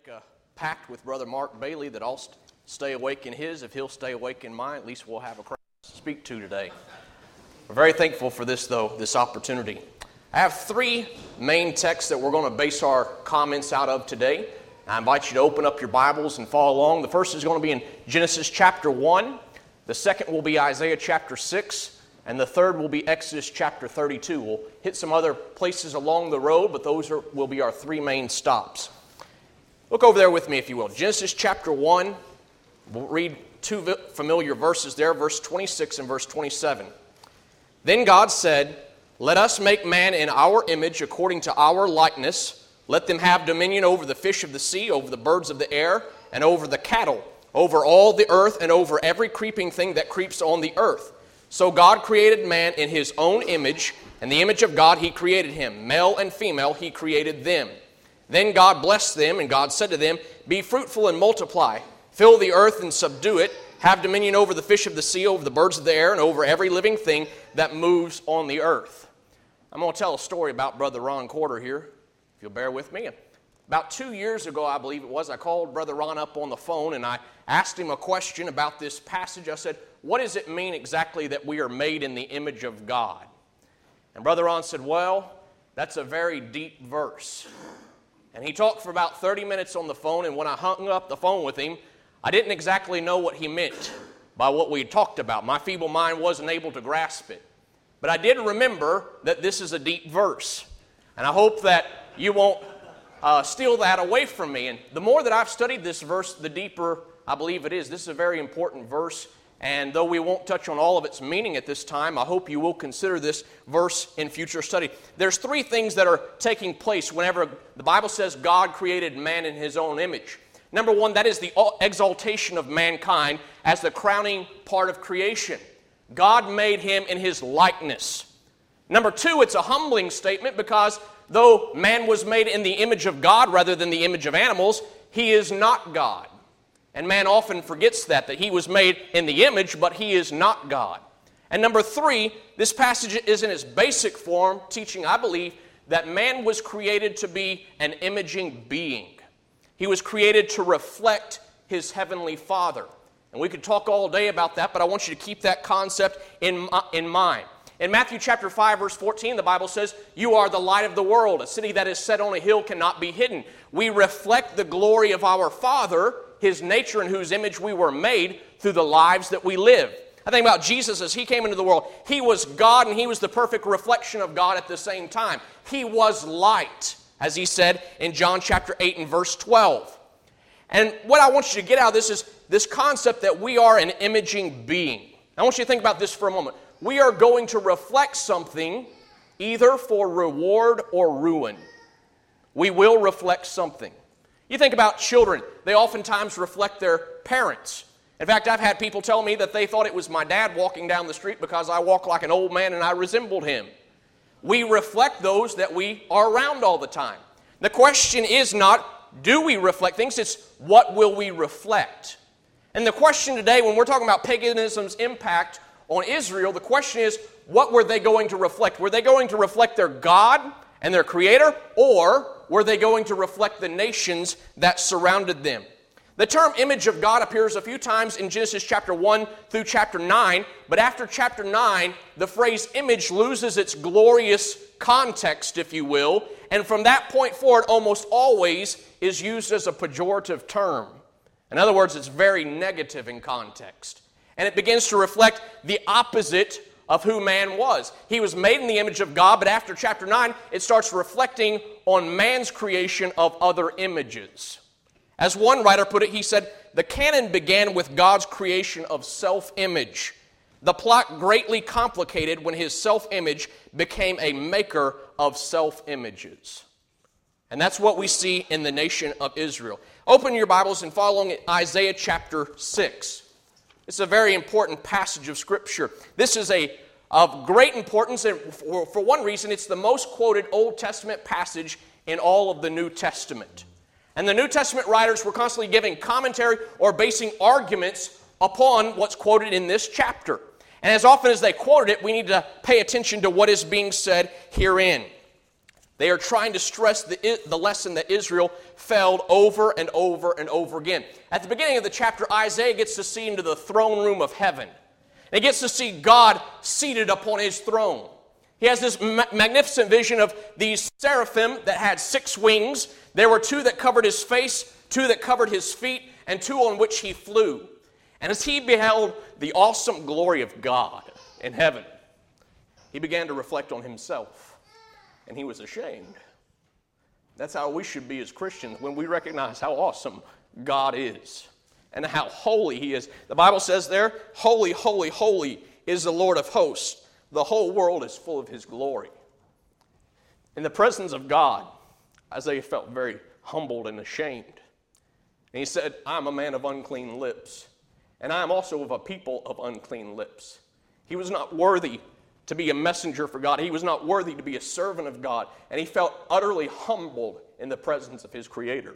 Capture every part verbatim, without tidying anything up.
make a pact with Brother Mark Bailey that I'll st- stay awake in his. If he'll stay awake in mine, at least we'll have a crowd to speak to today. We're very thankful for this, though, this opportunity. I have three main texts that we're going to base our comments out of today. I invite you to open up your Bibles and follow along. The first is going to be in Genesis chapter one. The second will be Isaiah chapter six. And the third will be Exodus chapter thirty-two. We'll hit some other places along the road, but those are, will be our three main stops. Look over there with me, if you will. Genesis chapter one. We'll read two familiar verses there, verse twenty-six and verse twenty-seven. Then God said, "Let us make man in our image according to our likeness. Let them have dominion over the fish of the sea, over the birds of the air, and over the cattle, over all the earth, and over every creeping thing that creeps on the earth." So God created man in his own image, and the image of God he created him. Male and female he created them. Then God blessed them, and God said to them, "Be fruitful and multiply. Fill the earth and subdue it. Have dominion over the fish of the sea, over the birds of the air, and over every living thing that moves on the earth." I'm going to tell a story about Brother Ron Corder here, if you'll bear with me. About two years ago, I believe it was, I called Brother Ron up on the phone, and I asked him a question about this passage. I said, "What does it mean exactly that we are made in the image of God?" And Brother Ron said, "Well, that's a very deep verse." And he talked for about thirty minutes on the phone, and when I hung up the phone with him, I didn't exactly know what he meant by what we talked about. My feeble mind wasn't able to grasp it. But I did remember that this is a deep verse. And I hope that you won't uh, steal that away from me. And the more that I've studied this verse, the deeper I believe it is. This is a very important verse. And though we won't touch on all of its meaning at this time, I hope you will consider this verse in future study. There's three things that are taking place whenever the Bible says God created man in his own image. Number one, that is the exaltation of mankind as the crowning part of creation. God made him in his likeness. Number two, it's a humbling statement because though man was made in the image of God rather than the image of animals, he is not God. And man often forgets that, that he was made in the image, but he is not God. And number three, this passage is in its basic form, teaching, I believe, that man was created to be an imaging being. He was created to reflect his heavenly Father. And we could talk all day about that, but I want you to keep that concept in, in mind. In Matthew chapter five, verse fourteen, the Bible says, "You are the light of the world. A city that is set on a hill cannot be hidden." We reflect the glory of our Father, his nature in whose image we were made, through the lives that we live. I think about Jesus as he came into the world. He was God and he was the perfect reflection of God at the same time. He was light, as he said in John chapter eight and verse twelve. And what I want you to get out of this is this concept that we are an imaging being. I want you to think about this for a moment. We are going to reflect something either for reward or ruin. We will reflect something. You think about children. They oftentimes reflect their parents. In fact, I've had people tell me that they thought it was my dad walking down the street because I walk like an old man and I resembled him. We reflect those that we are around all the time. The question is not, do we reflect things? It's, what will we reflect? And the question today, when we're talking about paganism's impact on Israel, the question is, what were they going to reflect? Were they going to reflect their God and their Creator, or were they going to reflect the nations that surrounded them? The term image of God appears a few times in Genesis chapter one through chapter nine, but after chapter nine, the phrase image loses its glorious context, if you will, and from that point forward, almost always is used as a pejorative term. In other words, it's very negative in context. And it begins to reflect the opposite of who man was. He was made in the image of God, but after chapter nine, it starts reflecting on man's creation of other images. As one writer put it, he said, "The canon began with God's creation of self-image. The plot greatly complicated when his self-image became a maker of self-images." And that's what we see in the nation of Israel. Open your Bibles and follow along at Isaiah chapter six. It's a very important passage of Scripture. This is a of great importance, and for, for one reason, it's the most quoted Old Testament passage in all of the New Testament. And the New Testament writers were constantly giving commentary or basing arguments upon what's quoted in this chapter. And as often as they quoted it, we need to pay attention to what is being said herein. They are trying to stress the, the lesson that Israel failed over and over and over again. At the beginning of the chapter, Isaiah gets to see into the throne room of heaven. He gets to see God seated upon his throne. He has this ma- magnificent vision of these seraphim that had six wings. There were two that covered his face, two that covered his feet, and two on which he flew. And as he beheld the awesome glory of God in heaven, he began to reflect on himself. And he was ashamed. That's how we should be as Christians when we recognize how awesome God is and how holy he is. The Bible says there, holy, holy, holy is the Lord of hosts. The whole world is full of his glory. In the presence of God, Isaiah felt very humbled and ashamed. And he said, I'm a man of unclean lips, and I am also of a people of unclean lips. He was not worthy to be a messenger for God. He was not worthy to be a servant of God, and he felt utterly humbled in the presence of his Creator.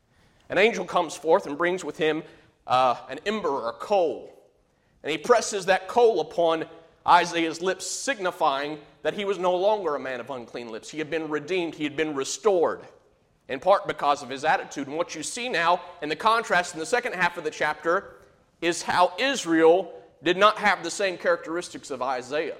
An angel comes forth and brings with him uh, an ember or a coal, and he presses that coal upon Isaiah's lips, signifying that he was no longer a man of unclean lips. He had been redeemed. He had been restored, in part because of his attitude. And what you see now in the contrast in the second half of the chapter is how Israel did not have the same characteristics of Isaiah.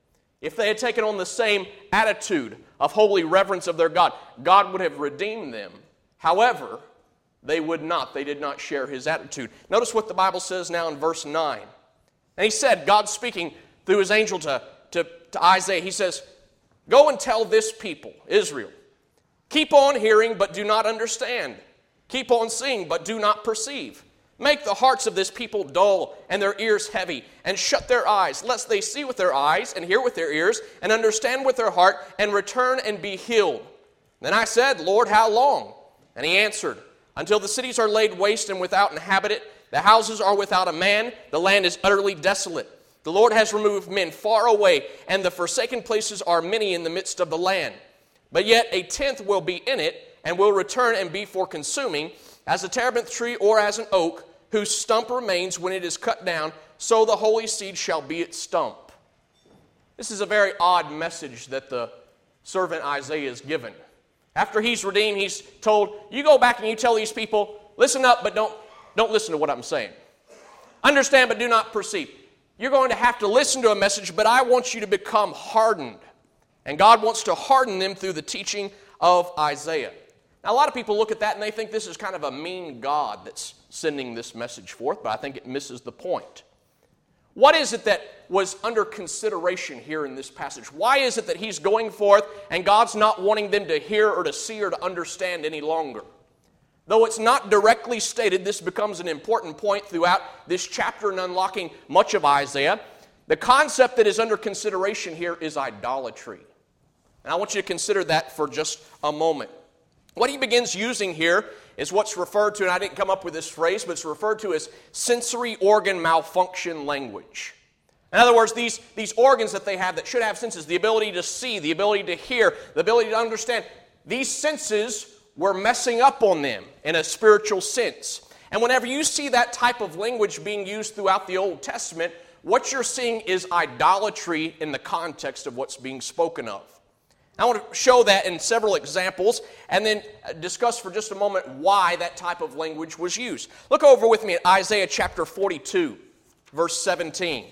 If they had taken on the same attitude of holy reverence of their God, God would have redeemed them. However, they would not. They did not share his attitude. Notice what the Bible says now in verse nine. And he said, God speaking through his angel to, to, to Isaiah, he says, go and tell this people, Israel, keep on hearing but do not understand. Keep on seeing but do not perceive. Make the hearts of this people dull and their ears heavy, and shut their eyes, lest they see with their eyes and hear with their ears and understand with their heart and return and be healed. Then I said, Lord, how long? And he answered, until the cities are laid waste and without inhabitant, the houses are without a man, the land is utterly desolate. The Lord has removed men far away, and the forsaken places are many in the midst of the land. But yet a tenth will be in it, and will return and be for consuming, as a terebinth tree or as an oak, whose stump remains when it is cut down, so the holy seed shall be its stump. This is a very odd message that the servant Isaiah is given. After he's redeemed, he's told, you go back and you tell these people, listen up, but don't, don't listen to what I'm saying. Understand, but do not perceive. You're going to have to listen to a message, but I want you to become hardened. And God wants to harden them through the teaching of Isaiah. Now, a lot of people look at that and they think this is kind of a mean God that's sending this message forth, but I think it misses the point. What is it that was under consideration here in this passage? Why is it that he's going forth and God's not wanting them to hear or to see or to understand any longer? Though it's not directly stated, this becomes an important point throughout this chapter in unlocking much of Isaiah. The concept that is under consideration here is idolatry. And I want you to consider that for just a moment. What he begins using here is what's referred to, and I didn't come up with this phrase, but it's referred to as sensory organ malfunction language. In other words, these, these organs that they have that should have senses, the ability to see, the ability to hear, the ability to understand, these senses were messing up on them in a spiritual sense. And whenever you see that type of language being used throughout the Old Testament, what you're seeing is idolatry in the context of what's being spoken of. I want to show that in several examples and then discuss for just a moment why that type of language was used. Look over with me at Isaiah chapter forty-two, verse seventeen.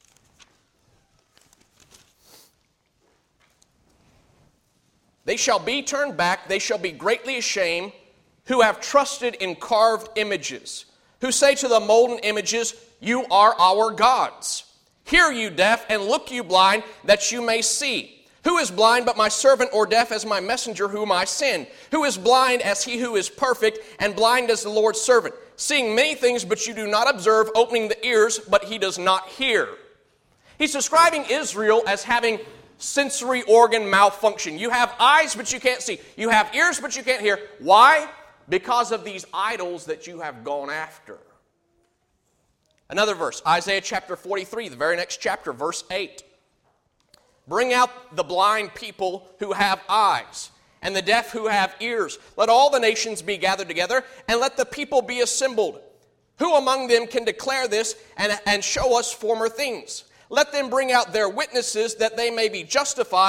They shall be turned back, they shall be greatly ashamed, who have trusted in carved images, who say to the molten images, you are our gods. Hear you deaf, and look you blind, that you may see. Who is blind but my servant, or deaf as my messenger whom I send? Who is blind as he who is perfect, and blind as the Lord's servant? Seeing many things, but you do not observe, opening the ears, but he does not hear. He's describing Israel as having sensory organ malfunction. You have eyes, but you can't see. You have ears, but you can't hear. Why? Because of these idols that you have gone after. Another verse, Isaiah chapter forty-three, the very next chapter, verse eight. Bring out the blind people who have eyes, and the deaf who have ears. Let all the nations be gathered together, and let the people be assembled. Who among them can declare this and, and show us former things? Let them bring out their witnesses, that they may be justified,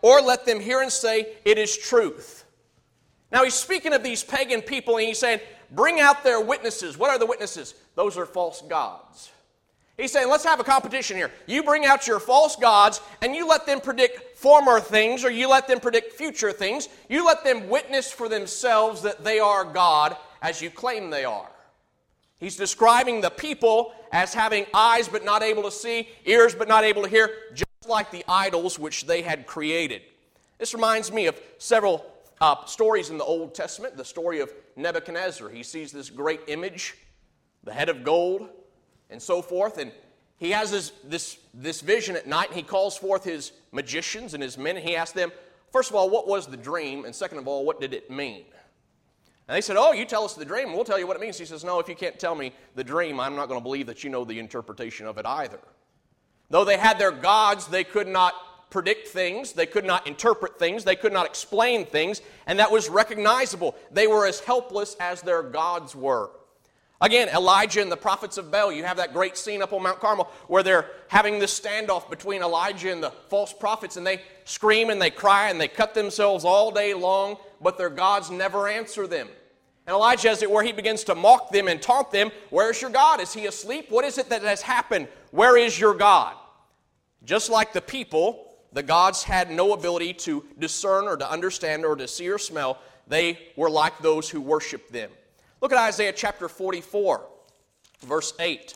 or let them hear and say, it is truth. Now he's speaking of these pagan people, and he's saying, bring out their witnesses. What are the witnesses? Those are false gods. He's saying, let's have a competition here. You bring out your false gods, and you let them predict former things, or you let them predict future things. You let them witness for themselves that they are God, as you claim they are. He's describing the people as having eyes but not able to see, ears but not able to hear, just like the idols which they had created. This reminds me of several uh, stories in the Old Testament. The story of Nebuchadnezzar. He sees this great image, the head of gold, and so forth, and he has this, this, this vision at night, and he calls forth his magicians and his men, and he asks them, first of all, what was the dream, and second of all, what did it mean? And they said, oh, you tell us the dream, and we'll tell you what it means. He says, no, if you can't tell me the dream, I'm not going to believe that you know the interpretation of it either. Though they had their gods, they could not predict things, they could not interpret things, they could not explain things, and that was recognizable. They were as helpless as their gods were. Again, Elijah and the prophets of Baal, you have that great scene up on Mount Carmel where they're having this standoff between Elijah and the false prophets, and they scream and they cry and they cut themselves all day long, but their gods never answer them. And Elijah, as it were, he begins to mock them and taunt them. Where's your God? Is he asleep? What is it that has happened? Where is your God? Just like the people, the gods had no ability to discern or to understand or to see or smell. They were like those who worshiped them. Look at Isaiah chapter forty-four, verse eight.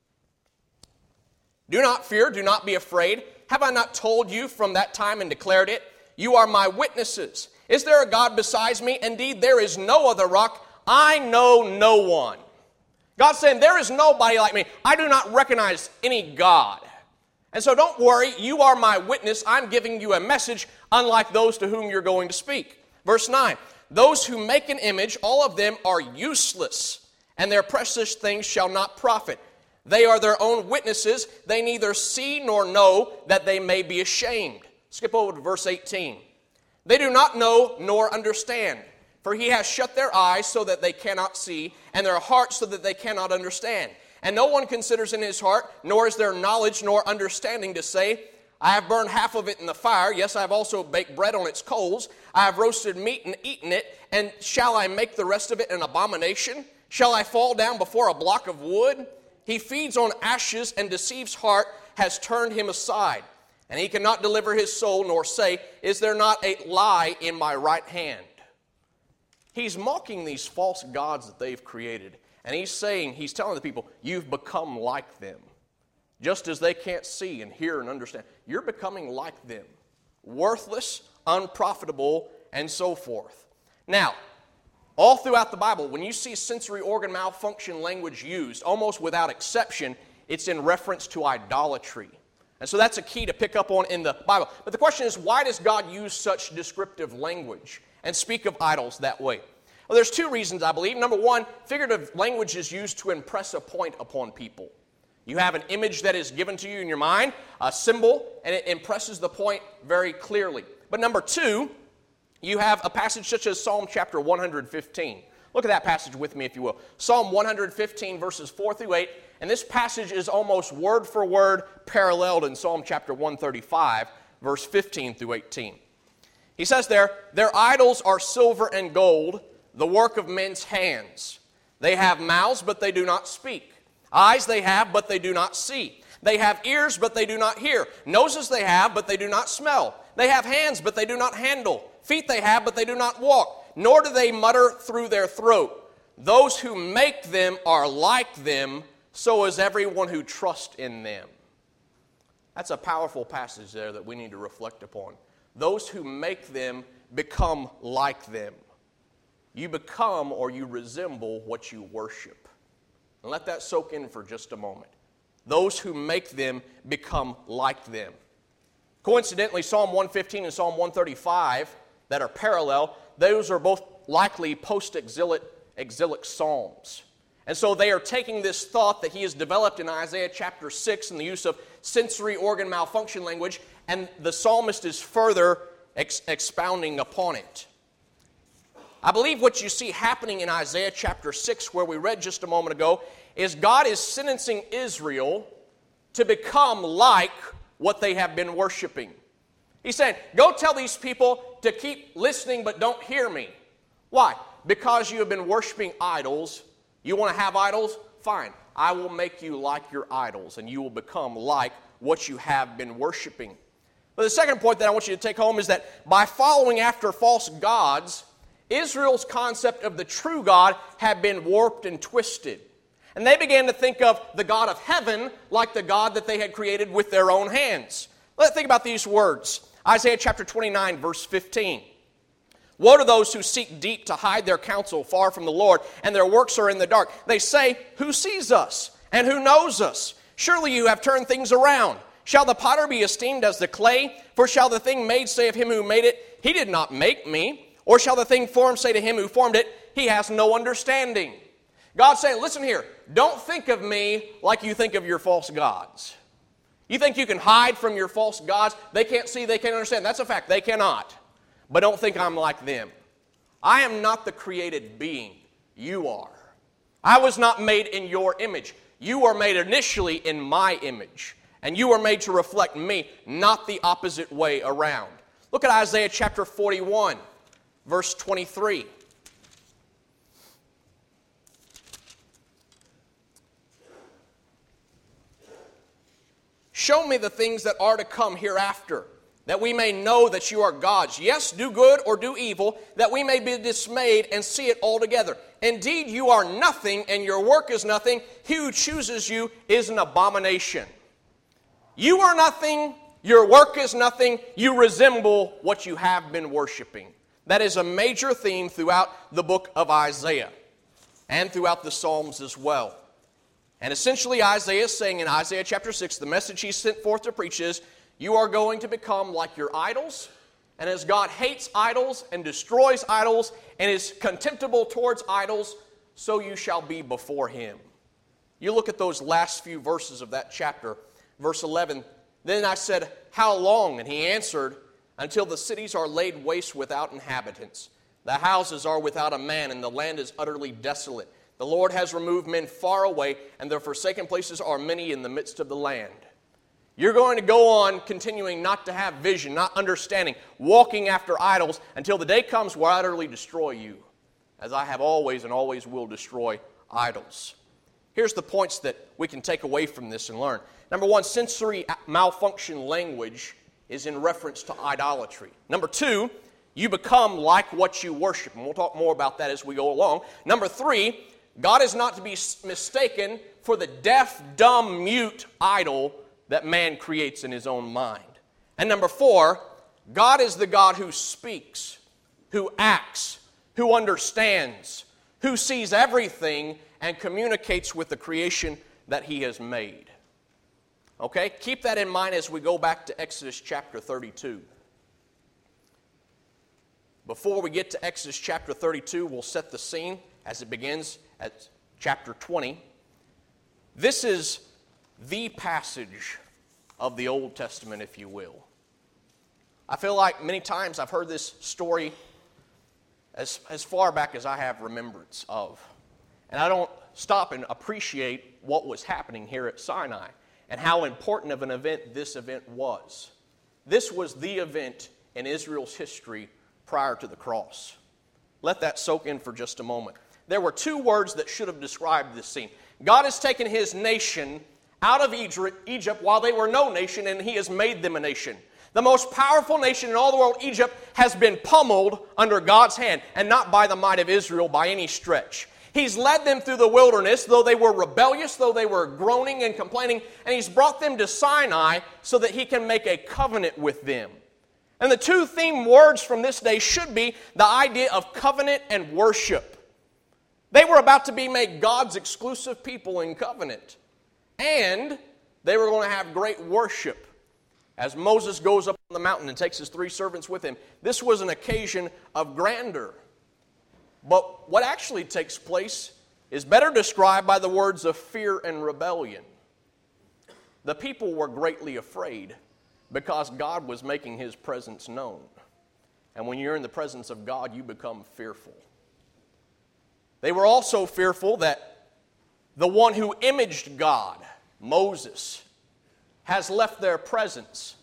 Do not fear, do not be afraid. Have I not told you from that time and declared it? You are my witnesses. Is there a God besides me? Indeed, there is no other rock. I know no one. God's saying, there is nobody like me. I do not recognize any God. And so don't worry, you are my witness. I'm giving you a message unlike those to whom you're going to speak. Verse nine. Those who make an image, all of them are useless, and their precious things shall not profit. They are their own witnesses. They neither see nor know, that they may be ashamed. Skip over to verse eighteen. They do not know nor understand, for he has shut their eyes so that they cannot see, and their hearts so that they cannot understand. And no one considers in his heart, nor is there knowledge nor understanding to say, I have burned half of it in the fire. Yes, I have also baked bread on its coals. I have roasted meat and eaten it. And shall I make the rest of it an abomination? Shall I fall down before a block of wood? He feeds on ashes, and deceives heart has turned him aside. And he cannot deliver his soul, nor say, is there not a lie in my right hand? He's mocking these false gods that they've created. And he's saying, he's telling the people, you've become like them. Just as they can't see and hear and understand, you're becoming like them. Worthless, unprofitable, and so forth. Now, all throughout the Bible, when you see sensory organ malfunction language used, almost without exception, it's in reference to idolatry. And so that's a key to pick up on in the Bible. But the question is, why does God use such descriptive language and speak of idols that way? Well, there's two reasons, I believe. Number one, figurative language is used to impress a point upon people. You have an image that is given to you in your mind, a symbol, and it impresses the point very clearly. But number two, you have a passage such as Psalm chapter one hundred fifteen. Look at that passage with me, if you will. Psalm one hundred fifteen, verses four through eight. And this passage is almost word for word paralleled in Psalm chapter one thirty-five, verse fifteen through eighteen. He says there, their idols are silver and gold, the work of men's hands. They have mouths, but they do not speak. Eyes they have, but they do not see. They have ears, but they do not hear. Noses they have, but they do not smell. They have hands, but they do not handle. Feet they have, but they do not walk. Nor do they mutter through their throat. Those who make them are like them, so is everyone who trusts in them. That's a powerful passage there that we need to reflect upon. Those who make them become like them. You become or you resemble what you worship. And let that soak in for just a moment. Those who make them become like them. Coincidentally, Psalm one fifteen and Psalm one thirty-five that are parallel, those are both likely post-exilic exilic psalms. And so they are taking this thought that he has developed in Isaiah chapter six in the use of sensory organ malfunction language, and the psalmist is further ex- expounding upon it. I believe what you see happening in Isaiah chapter six, where we read just a moment ago, is God is sentencing Israel to become like what they have been worshiping. He's saying, go tell these people to keep listening but don't hear me. Why? Because you have been worshiping idols. You want to have idols? Fine. I will make you like your idols, and you will become like what you have been worshiping. But the second point that I want you to take home is that by following after false gods, Israel's concept of the true God had been warped and twisted. And they began to think of the God of heaven like the God that they had created with their own hands. Let's think about these words. Isaiah chapter twenty-nine, verse fifteen. Woe to those who seek deep to hide their counsel far from the Lord, and their works are in the dark. They say, who sees us, and who knows us? Surely you have turned things around. Shall the potter be esteemed as the clay? For shall the thing made say of him who made it, he did not make me? Or shall the thing formed say to him who formed it, he has no understanding? God's saying, listen here, don't think of me like you think of your false gods. You think you can hide from your false gods? They can't see, they can't understand. That's a fact, they cannot. But don't think I'm like them. I am not the created being. You are. I was not made in your image. You are made initially in my image. And you are made to reflect me, not the opposite way around. Look at Isaiah chapter forty-one, verse twenty-three. Show me the things that are to come hereafter, that we may know that you are gods. Yes, do good or do evil, that we may be dismayed and see it altogether. Indeed, you are nothing, and your work is nothing. He who chooses you is an abomination. You are nothing, your work is nothing, you resemble what you have been worshiping. That is a major theme throughout the book of Isaiah and throughout the Psalms as well. And essentially Isaiah is saying in Isaiah chapter six, the message he sent forth to preach is, you are going to become like your idols, and as God hates idols and destroys idols and is contemptible towards idols, so you shall be before Him. You look at those last few verses of that chapter, verse eleven, then I said, how long? And he answered, until the cities are laid waste without inhabitants. The houses are without a man, and the land is utterly desolate. The Lord has removed men far away, and their forsaken places are many in the midst of the land. You're going to go on continuing not to have vision, not understanding, walking after idols until the day comes where I utterly destroy you, as I have always and always will destroy idols. Here's the points that we can take away from this and learn. Number one, sensory malfunction language is in reference to idolatry. Number two, you become like what you worship, and we'll talk more about that as we go along. Number three, God is not to be mistaken for the deaf, dumb, mute idol that man creates in his own mind. And number four, God is the God who speaks, who acts, who understands, who sees everything and communicates with the creation that He has made. Okay? Keep that in mind as we go back to Exodus chapter thirty-two. Before we get to Exodus chapter thirty-two, we'll set the scene as it begins at chapter twenty. This is the passage of the Old Testament, if you will. I feel like many times I've heard this story as, as far back as I have remembrance of. And I don't stop and appreciate what was happening here at Sinai and how important of an event this event was. This was the event in Israel's history prior to the cross. Let that soak in for just a moment. There were two words that should have described this scene. God has taken His nation out of Egypt while they were no nation, and He has made them a nation. The most powerful nation in all the world, Egypt, has been pummeled under God's hand, and not by the might of Israel by any stretch. He's led them through the wilderness, though they were rebellious, though they were groaning and complaining, and He's brought them to Sinai so that He can make a covenant with them. And the two theme words from this day should be the idea of covenant and worship. They were about to be made God's exclusive people in covenant. And they were going to have great worship as Moses goes up on the mountain and takes his three servants with him. This was an occasion of grandeur. But what actually takes place is better described by the words of fear and rebellion. The people were greatly afraid because God was making His presence known. And when you're in the presence of God, you become fearful. They were also fearful that the one who imaged God, Moses, has left their presence.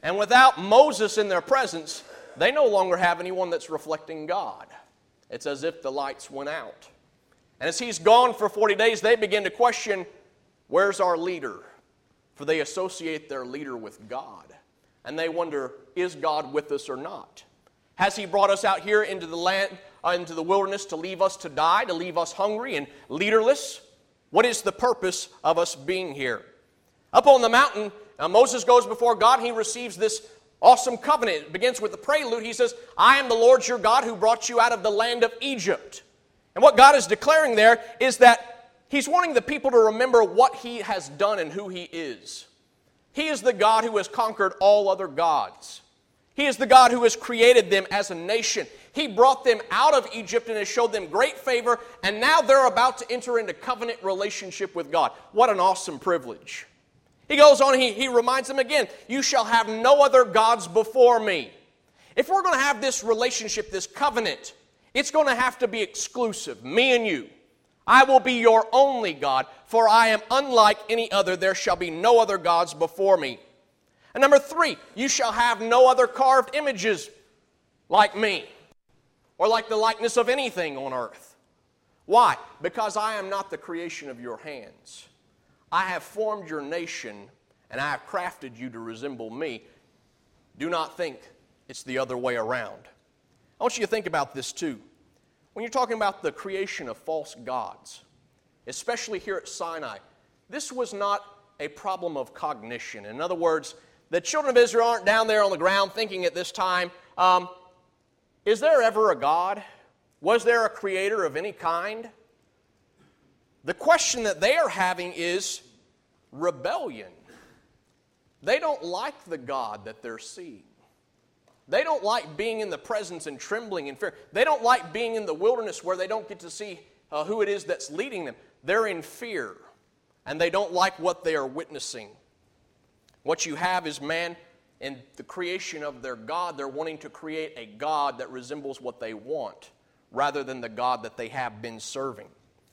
And without Moses in their presence, they no longer have anyone that's reflecting God. It's as if the lights went out. And as he's gone for forty days, they begin to question, where's our leader? For they associate their leader with God. And they wonder, is God with us or not? Has he brought us out here into the land, uh, into the wilderness to leave us to die, to leave us hungry and leaderless? What is the purpose of us being here? Up on the mountain, uh, Moses goes before God and he receives this awesome covenant. It begins with the prelude. He says, I am the Lord your God who brought you out of the land of Egypt. And what God is declaring there is that he's wanting the people to remember what he has done and who he is. He is the God who has conquered all other gods. He is the God who has created them as a nation. He brought them out of Egypt and has showed them great favor, and now they're about to enter into covenant relationship with God. What an awesome privilege. He goes on, he, he reminds them again, you shall have no other gods before me. If we're going to have this relationship, this covenant, it's going to have to be exclusive, me and you. I will be your only God, for I am unlike any other. There shall be no other gods before me. And number three, you shall have no other carved images like me, or like the likeness of anything on earth. Why? Because I am not the creation of your hands. I have formed your nation, and I have crafted you to resemble me. Do not think it's the other way around. I want you to think about this too. When you're talking about the creation of false gods, especially here at Sinai, this was not a problem of cognition. In other words, the children of Israel aren't down there on the ground thinking at this time, um, is there ever a God? Was there a creator of any kind? The question that they are having is rebellion. They don't like the God that they're seeing. They don't like being in the presence and trembling in fear. They don't like being in the wilderness where they don't get to see uh, who it is that's leading them. They're in fear, and they don't like what they are witnessing. What you have is man, in the creation of their God, they're wanting to create a God that resembles what they want, rather than the God that they have been serving.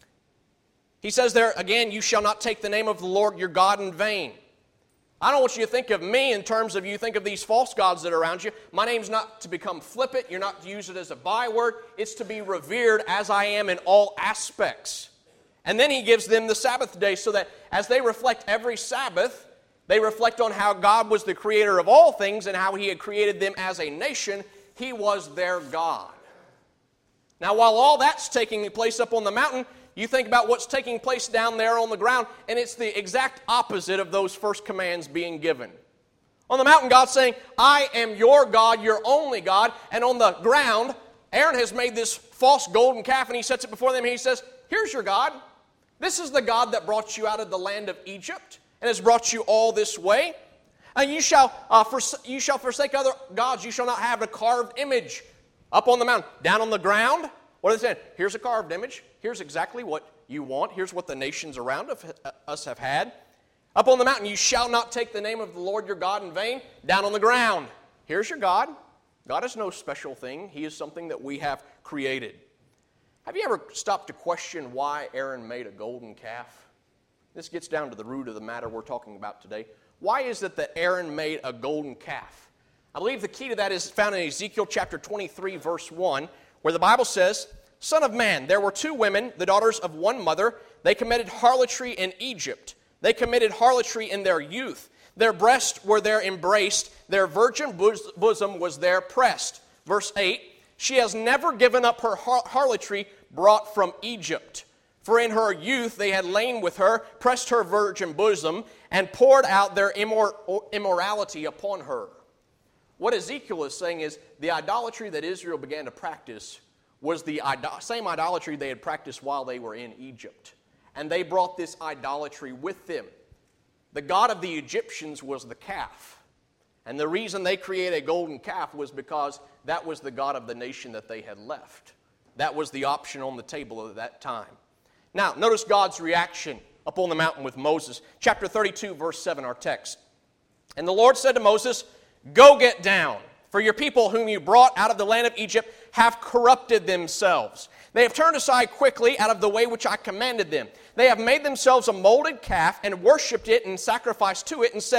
He says there, again, you shall not take the name of the Lord your God in vain. I don't want you to think of me in terms of you think of these false gods that are around you. My name's not to become flippant. You're not to use it as a byword. It's to be revered as I am in all aspects. And then he gives them the Sabbath day so that as they reflect every Sabbath, they reflect on how God was the creator of all things and how he had created them as a nation. He was their God. Now, while all that's taking place up on the mountain, you think about what's taking place down there on the ground, and it's the exact opposite of those first commands being given. On the mountain, God's saying, I am your God, your only God. And on the ground, Aaron has made this false golden calf, and he sets it before them, and he says, here's your God. This is the God that brought you out of the land of Egypt and has brought you all this way. And you shall, uh, fors- you shall forsake other gods. You shall not have a carved image up on the mountain. Down on the ground, what are they saying? Here's a carved image. Here's exactly what you want. Here's what the nations around us have had. Up on the mountain, you shall not take the name of the Lord your God in vain. Down on the ground, here's your God. God is no special thing. He is something that we have created. Have you ever stopped to question why Aaron made a golden calf? This gets down to the root of the matter we're talking about today. Why is it that Aaron made a golden calf? I believe the key to that is found in Ezekiel chapter twenty-three, verse one, where the Bible says, Son of man, there were two women, the daughters of one mother. They committed harlotry in Egypt. They committed harlotry in their youth. Their breasts were there embraced. Their virgin bosom was there pressed. Verse eight, she has never given up her harlotry brought from Egypt. For in her youth they had lain with her, pressed her virgin bosom, and poured out their immor- immorality upon her. What Ezekiel is saying is the idolatry that Israel began to practice was the idol- same idolatry they had practiced while they were in Egypt. And they brought this idolatry with them. The god of the Egyptians was the calf. And the reason they created a golden calf was because that was the god of the nation that they had left. That was the option on the table at that time. Now, notice God's reaction up on the mountain with Moses. Chapter thirty-two, verse seven, our text. And the Lord said to Moses, Go get down, for your people whom you brought out of the land of Egypt have corrupted themselves. They have turned aside quickly out of the way which I commanded them. They have made themselves a molded calf and worshipped it and sacrificed to it and said,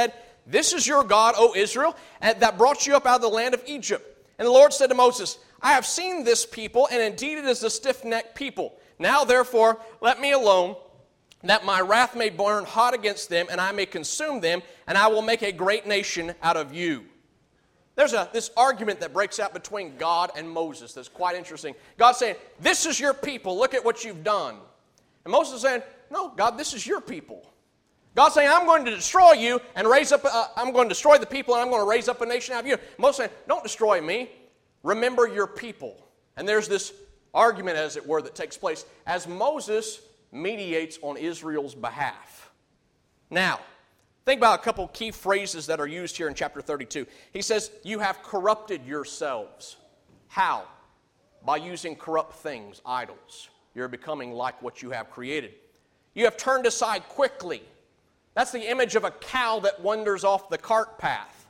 This is your God, O Israel, that brought you up out of the land of Egypt. And the Lord said to Moses, I have seen this people, and indeed it is a stiff-necked people. Now therefore let me alone, that my wrath may burn hot against them, and I may consume them, and I will make a great nation out of you. There's a, this argument that breaks out between God and Moses that's quite interesting. God's saying, this is your people, look at what you've done. And Moses is saying, no, God, this is your people. God's saying, I'm going to destroy you and raise up, uh, I'm going to destroy the people and I'm going to raise up a nation out of you. Moses saying, don't destroy me. Remember your people. And there's this argument, as it were, that takes place as Moses mediates on Israel's behalf. Now, think about a couple key phrases that are used here in chapter thirty-two. He says, you have corrupted yourselves. How? By using corrupt things, idols. You're becoming like what you have created. You have turned aside quickly. That's the image of a cow that wanders off the cart path.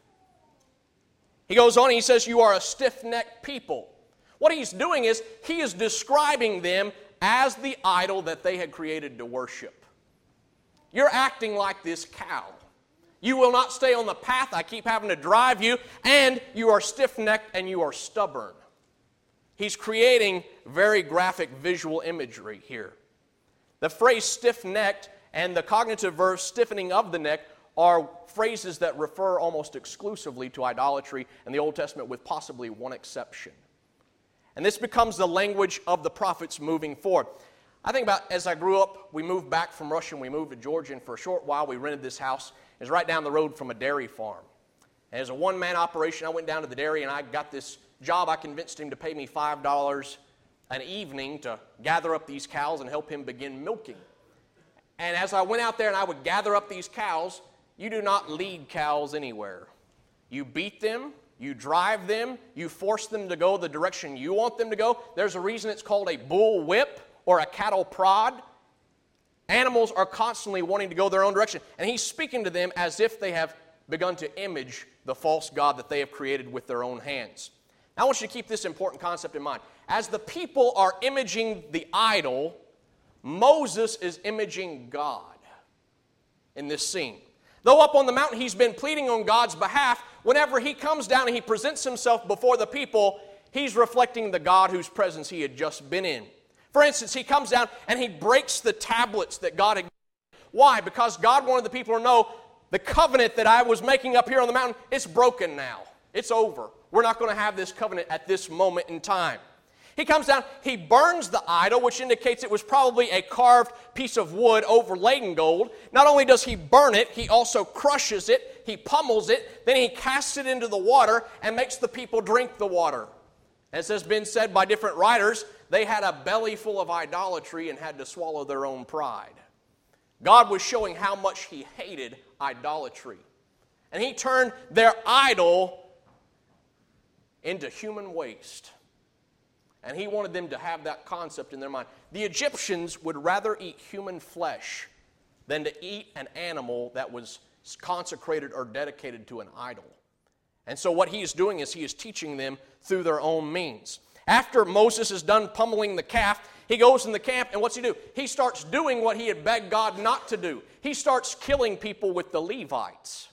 He goes on and he says, you are a stiff-necked people. What he's doing is he is describing them as the idol that they had created to worship. You're acting like this cow. You will not stay on the path. I keep having to drive you, and you are stiff-necked and you are stubborn. He's creating very graphic visual imagery here. The phrase stiff-necked and the cognitive verb stiffening of the neck are phrases that refer almost exclusively to idolatry in the Old Testament, with possibly one exception. And this becomes the language of the prophets moving forward. I think about as I grew up, we moved back from Russia and we moved to Georgia, and for a short while we rented this house. It was right down the road from a dairy farm. And as a one-man operation, I went down to the dairy and I got this job. I convinced him to pay me five dollars an evening to gather up these cows and help him begin milking. And as I went out there and I would gather up these cows, you do not lead cows anywhere. You beat them, you drive them, you force them to go the direction you want them to go. There's a reason it's called a bull whip or a cattle prod. Animals are constantly wanting to go their own direction. And he's speaking to them as if they have begun to image the false god that they have created with their own hands. Now I want you to keep this important concept in mind. As the people are imaging the idol, Moses is imaging God in this scene. Though up on the mountain he's been pleading on God's behalf, whenever he comes down and he presents himself before the people, he's reflecting the God whose presence he had just been in. For instance, he comes down and he breaks the tablets that God had given. Why? Because God wanted the people to know the covenant that I was making up here on the mountain, it's broken now. It's over. We're not going to have this covenant at this moment in time. He comes down, he burns the idol, which indicates it was probably a carved piece of wood overlaid in gold. Not only does he burn it, he also crushes it, he pummels it, then he casts it into the water and makes the people drink the water. As has been said by different writers, they had a belly full of idolatry and had to swallow their own pride. God was showing how much he hated idolatry. And he turned their idol into human waste. And he wanted them to have that concept in their mind. The Egyptians would rather eat human flesh than to eat an animal that was consecrated or dedicated to an idol. And so what he is doing is he is teaching them through their own means. After Moses is done pummeling the calf, he goes in the camp, and what's he do? He starts doing what he had begged God not to do. He starts killing people with the Levites.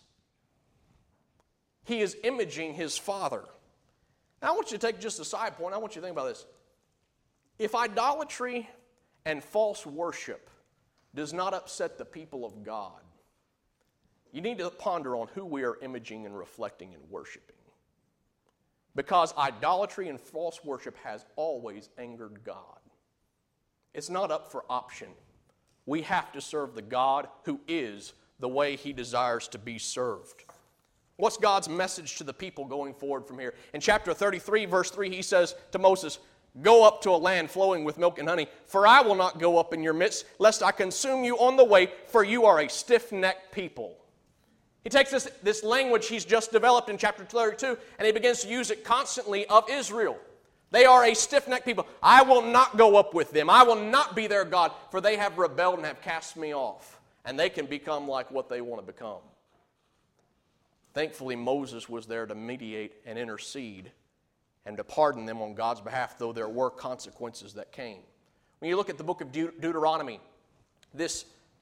He is imaging his father. Now, I want you to take just a side point. I want you to think about this. If idolatry and false worship does not upset the people of God, you need to ponder on who we are imaging and reflecting and worshiping. Because idolatry and false worship has always angered God. It's not up for option. We have to serve the God who is the way he desires to be served. What's God's message to the people going forward from here? In chapter thirty-three, verse three, he says to Moses, "Go up to a land flowing with milk and honey, for I will not go up in your midst, lest I consume you on the way, for you are a stiff-necked people." He takes this, this language he's just developed in chapter thirty-two, and he begins to use it constantly of Israel. They are a stiff-necked people. I will not go up with them. I will not be their God, for they have rebelled and have cast me off. And they can become like what they want to become. Thankfully, Moses was there to mediate and intercede and to pardon them on God's behalf, though there were consequences that came. When you look at the book of Deut- Deuteronomy, this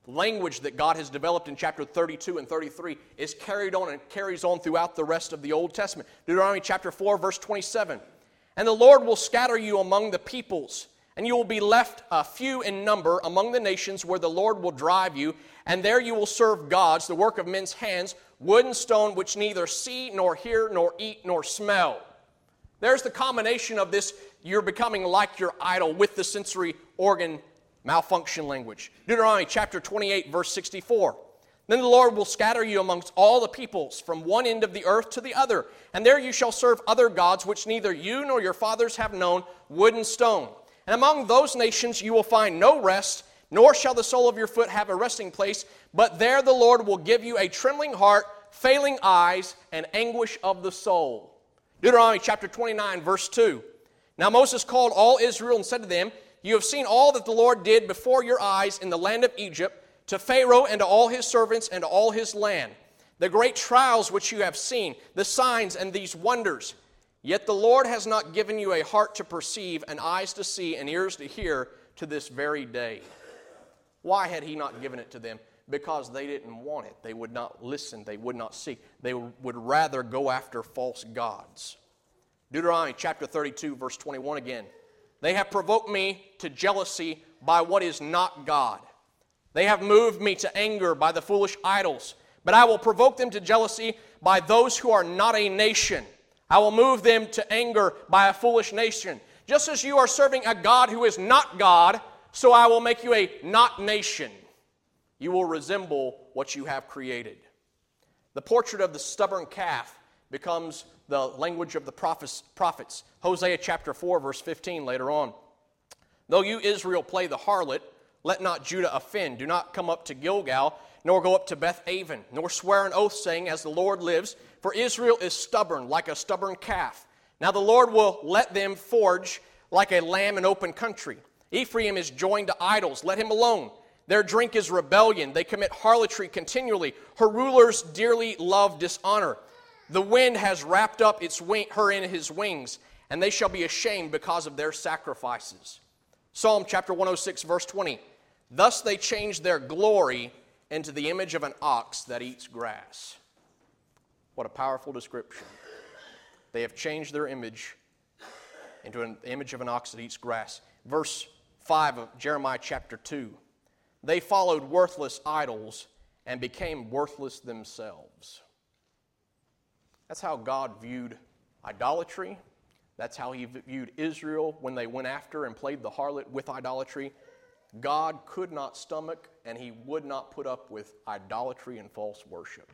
language that God has developed in chapter thirty-two and thirty-three is carried on and carries on throughout the rest of the Old Testament. Deuteronomy chapter four, verse twenty-seven. And the Lord will scatter you among the peoples, and you will be left uh, few in number among the nations where the Lord will drive you, and there you will serve gods, the work of men's hands, wood and stone, which neither see, nor hear, nor eat, nor smell. There's the combination of this, you're becoming like your idol, with the sensory organ malfunction language. Deuteronomy chapter twenty-eight, verse sixty-four. Then the Lord will scatter you amongst all the peoples, from one end of the earth to the other, and there you shall serve other gods, which neither you nor your fathers have known, wood and stone. And among those nations you will find no rest, nor shall the sole of your foot have a resting place, but there the Lord will give you a trembling heart, failing eyes, and anguish of the soul. Deuteronomy chapter twenty-nine, verse two. Now Moses called all Israel and said to them, You have seen all that the Lord did before your eyes in the land of Egypt, to Pharaoh and to all his servants and to all his land, the great trials which you have seen, the signs and these wonders. Yet the Lord has not given you a heart to perceive, and eyes to see, and ears to hear to this very day. Why had he not given it to them? Because they didn't want it. They would not listen. They would not seek. They would rather go after false gods. Deuteronomy chapter thirty-two, verse twenty-one again. They have provoked me to jealousy by what is not God. They have moved me to anger by the foolish idols. But I will provoke them to jealousy by those who are not a nation. I will move them to anger by a foolish nation. Just as you are serving a God who is not God, so I will make you a not nation. You will resemble what you have created. The portrait of the stubborn calf becomes the language of the prophets. Hosea chapter four, verse fifteen later on. Though you, Israel, play the harlot, let not Judah offend. Do not come up to Gilgal, nor go up to Beth-aven, nor swear an oath, saying, As the Lord lives, for Israel is stubborn, like a stubborn calf. Now the Lord will let them forage like a lamb in open country. Ephraim is joined to idols. Let him alone. Their drink is rebellion. They commit harlotry continually. Her rulers dearly love dishonor. The wind has wrapped up its wing, her in his wings, and they shall be ashamed because of their sacrifices. Psalm chapter one oh six, verse twenty. Thus they change their glory into the image of an ox that eats grass. What a powerful description. They have changed their image into an image of an ox that eats grass. Verse five of Jeremiah chapter two. They followed worthless idols and became worthless themselves. That's how God viewed idolatry. That's how he viewed Israel when they went after and played the harlot with idolatry. God could not stomach and he would not put up with idolatry and false worship.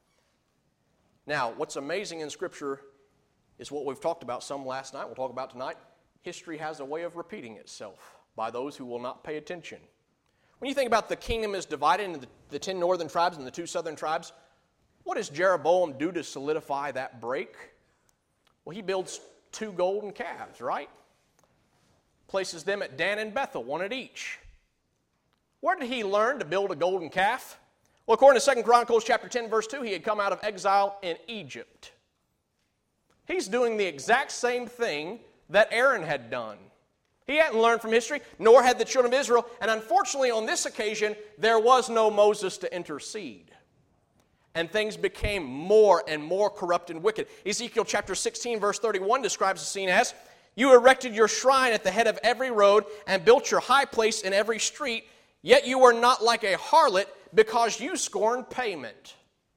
Now, what's amazing in Scripture is what we've talked about some last night, we'll talk about tonight. History has a way of repeating itself by those who will not pay attention. When you think about the kingdom is divided into the, the ten northern tribes and the two southern tribes, what does Jeroboam do to solidify that break? Well, he builds two golden calves, right? Places them at Dan and Bethel, one at each. Where did he learn to build a golden calf? Well, according to Second Chronicles chapter ten, verse two, he had come out of exile in Egypt. He's doing the exact same thing that Aaron had done. He hadn't learned from history, nor had the children of Israel, and unfortunately on this occasion, there was no Moses to intercede. And things became more and more corrupt and wicked. Ezekiel chapter sixteen, verse thirty-one describes the scene as, You erected your shrine at the head of every road and built your high place in every street, yet you were not like a harlot because you scorned payment.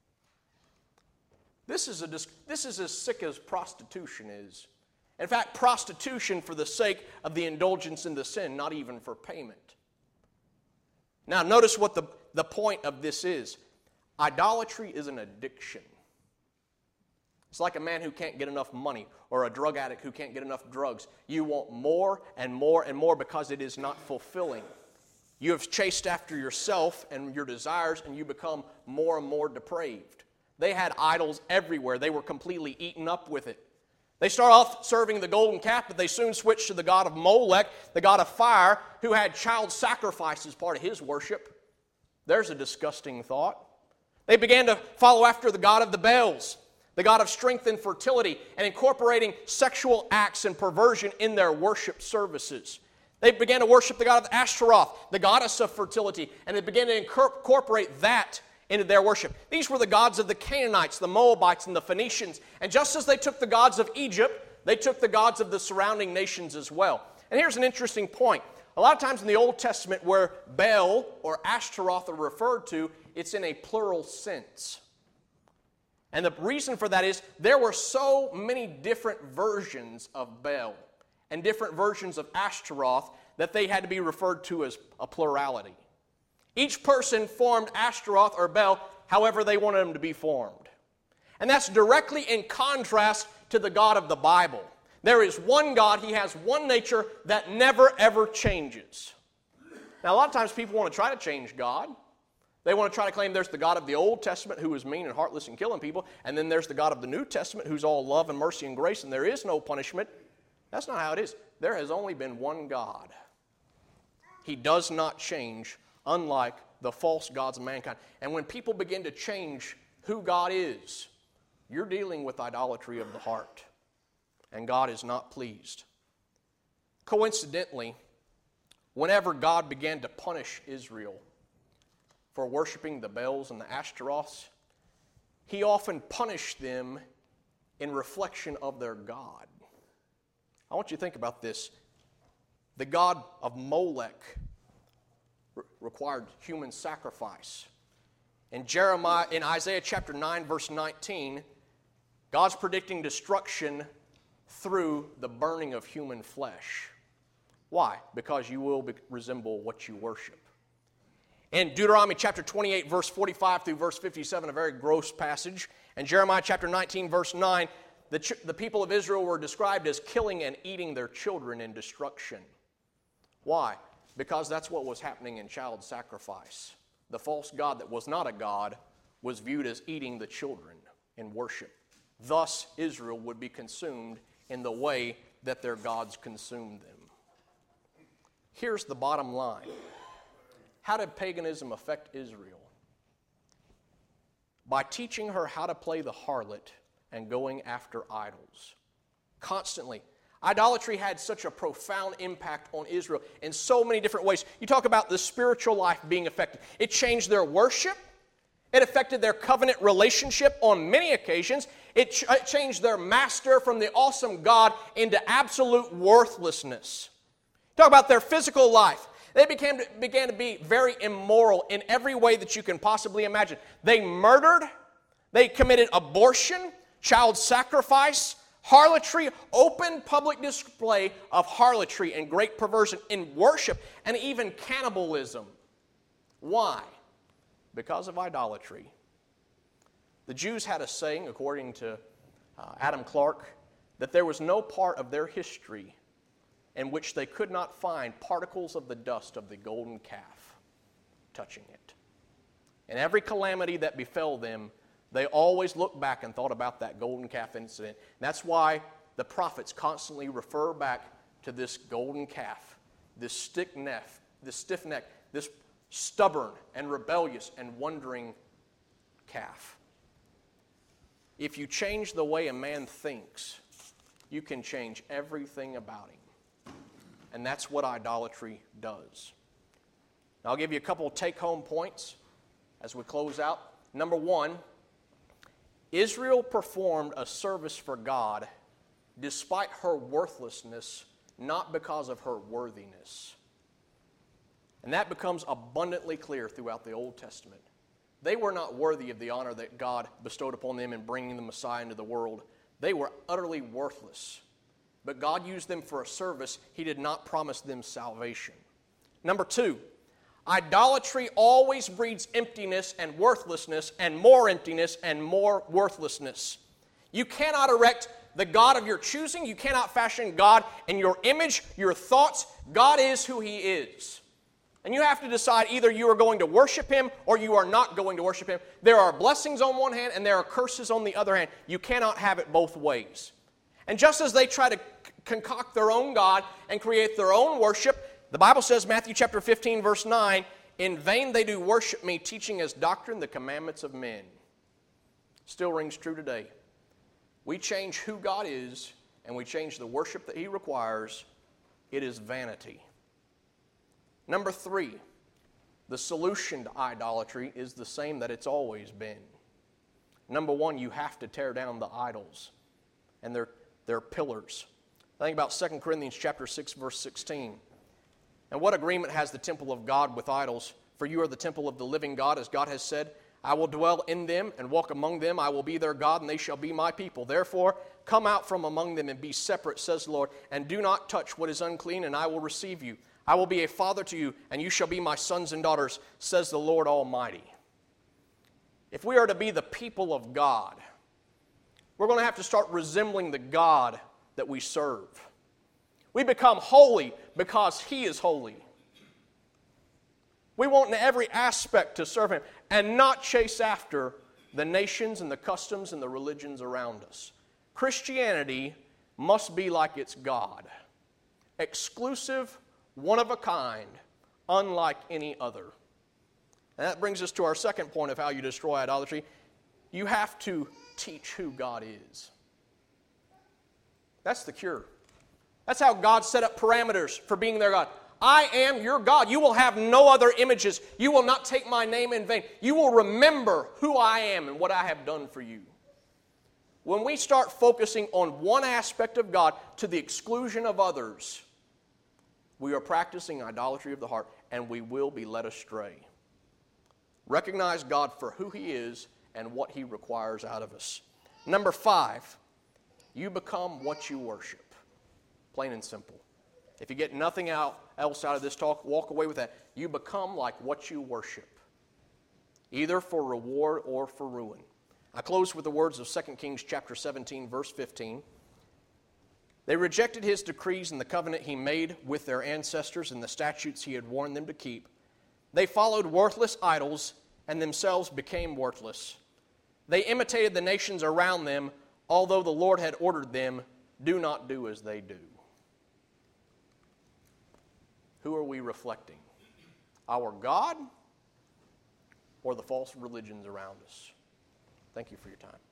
This is, a, this is as sick as prostitution is. In fact, prostitution for the sake of the indulgence in the sin, not even for payment. Now, notice what the, the point of this is. Idolatry is an addiction. It's like a man who can't get enough money or a drug addict who can't get enough drugs. You want more and more and more because it is not fulfilling. You have chased after yourself and your desires and you become more and more depraved. They had idols everywhere. They were completely eaten up with it. They start off serving the golden calf, but they soon switched to the god of Molech, the god of fire, who had child sacrifice as part of his worship. There's a disgusting thought. They began to follow after the god of the Baals, the god of strength and fertility, and incorporating sexual acts and perversion in their worship services. They began to worship the god of Ashtaroth, the goddess of fertility, and they began to incorporate that into their worship. These were the gods of the Canaanites, the Moabites, and the Phoenicians. And just as they took the gods of Egypt, they took the gods of the surrounding nations as well. And here's an interesting point. A lot of times in the Old Testament where Baal or Ashtaroth are referred to, it's in a plural sense. And the reason for that is there were so many different versions of Baal and different versions of Ashtaroth that they had to be referred to as a plurality. Each person formed Ashtaroth or Baal however they wanted them to be formed. And that's directly in contrast to the God of the Bible. There is one God, He has one nature that never ever changes. Now a lot of times people want to try to change God. They want to try to claim there's the God of the Old Testament who is mean and heartless and killing people, and then there's the God of the New Testament who's all love and mercy and grace and there is no punishment. That's not how it is. There has only been one God. He does not change, unlike the false gods of mankind. And when people begin to change who God is, you're dealing with idolatry of the heart. And God is not pleased. Coincidentally, whenever God began to punish Israel for worshiping the Baals and the Ashtaroths, He often punished them in reflection of their God. I want you to think about this. The god of Molech re- required human sacrifice. In Jeremiah, in Isaiah chapter nine, verse nineteen, God's predicting destruction through the burning of human flesh. Why? Because you will be, resemble what you worship. In Deuteronomy chapter twenty-eight, verse forty-five through verse fifty-seven, a very gross passage. And Jeremiah chapter nineteen, verse nine, the, ch- the people of Israel were described as killing and eating their children in destruction. Why? Because that's what was happening in child sacrifice. The false god that was not a god was viewed as eating the children in worship. Thus, Israel would be consumed in the way that their gods consumed them. Here's the bottom line. How did paganism affect Israel? By teaching her how to play the harlot and going after idols. Constantly. Idolatry had such a profound impact on Israel in so many different ways. You talk about the spiritual life being affected. It changed their worship. It affected their covenant relationship on many occasions. It, ch- it changed their master from the awesome God into absolute worthlessness. Talk about their physical life. They became to, began to be very immoral in every way that you can possibly imagine. They murdered, they committed abortion, child sacrifice, harlotry, open public display of harlotry and great perversion in worship, and even cannibalism. Why? Because of idolatry. The Jews had a saying, according to uh, Adam Clarke, that there was no part of their history in which they could not find particles of the dust of the golden calf touching it. And every calamity that befell them, they always looked back and thought about that golden calf incident. And that's why the prophets constantly refer back to this golden calf, this stiff neck, this stiff neck, this stubborn and rebellious and wandering calf. If you change the way a man thinks, you can change everything about him. And that's what idolatry does. Now, I'll give you a couple of take-home points as we close out. Number one, Israel performed a service for God despite her worthlessness, not because of her worthiness. And that becomes abundantly clear throughout the Old Testament. They were not worthy of the honor that God bestowed upon them in bringing the Messiah into the world. They were utterly worthless. But God used them for a service. He did not promise them salvation. Number two, idolatry always breeds emptiness and worthlessness and more emptiness and more worthlessness. You cannot erect the God of your choosing. You cannot fashion God in your image, your thoughts. God is who He is. And you have to decide either you are going to worship Him or you are not going to worship Him. There are blessings on one hand and there are curses on the other hand. You cannot have it both ways. And just as they try to concoct their own God and create their own worship, the Bible says, Matthew chapter fifteen, verse nine, in vain they do worship me, teaching as doctrine the commandments of men. Still rings true today. We change who God is and we change the worship that He requires. It is vanity. Number three, the solution to idolatry is the same that it's always been. Number one, you have to tear down the idols and their, their pillars. Think about Second Corinthians chapter six, verse sixteen. And what agreement has the temple of God with idols? For you are the temple of the living God, as God has said, I will dwell in them and walk among them. I will be their God, and they shall be my people. Therefore, come out from among them and be separate, says the Lord, and do not touch what is unclean, and I will receive you. I will be a father to you, and you shall be my sons and daughters, says the Lord Almighty. If we are to be the people of God, we're going to have to start resembling the God that we serve. We become holy because He is holy. We want in every aspect to serve Him and not chase after the nations and the customs and the religions around us. Christianity must be like its God. Exclusive, one of a kind, unlike any other. And that brings us to our second point of how you destroy idolatry. You have to teach who God is. That's the cure. That's how God set up parameters for being their God. I am your God. You will have no other images. You will not take my name in vain. You will remember who I am and what I have done for you. When we start focusing on one aspect of God to the exclusion of others, we are practicing idolatry of the heart, and we will be led astray. Recognize God for who He is and what He requires out of us. Number five, you become what you worship. Plain and simple. If you get nothing out, else out of this talk, walk away with that. You become like what you worship, either for reward or for ruin. I close with the words of Second Kings chapter seventeen, verse fifteen. They rejected His decrees and the covenant He made with their ancestors and the statutes He had warned them to keep. They followed worthless idols and themselves became worthless. They imitated the nations around them, although the Lord had ordered them, do not do as they do. Who are we reflecting? Our God or the false religions around us? Thank you for your time.